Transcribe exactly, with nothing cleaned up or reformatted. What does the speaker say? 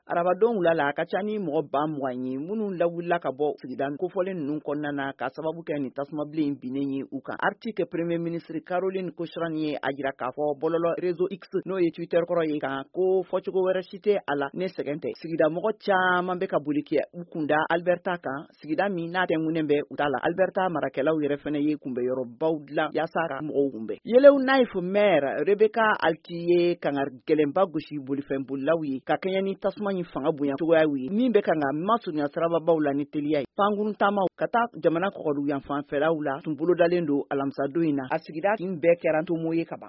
Arabadenw wula la a ka ca ni mɔgɔ ba mugan ye minnu lawulila ka bɔ sigida kofɔlen ninnu kɔnɔna na ka sababu kɛ ni tasumabilen binnen ye u kan article premier ministre Caroline Kocherani ye a jira k'a fɔ bɔlɔlɔ réseau X n'o ye Twitter kɔrɔ ye kan ko fɔcogo wɛrɛ si tɛ a la ne sɛgɛn tɛ sigida mɔgɔ caman bɛ ka boli kɛ u kunda Alberta kan sigida min n'a tɛŋunen bɛ u ta la Alberta marakɛlaw yɛrɛ fana ye kunbɛyɔrɔbaw dilan yaasa ka mɔgɔw kunbɛn Yelew Naif maire Rebecca Alki ye kangar gɛlɛnba gosi bolifɛn bolilaw ye ka kɛɲɛ ni tasuma in fanga bonya cogoya ye min bɛ kan ka masurunya sirababaw la ni teliya ye pankurun taamaw ka taa jamana kɔkɔdu yanfanfɛlaw la tun bolodalen don alamisa don in na a sigida kin bɛɛ kɛra ntomo ye kaban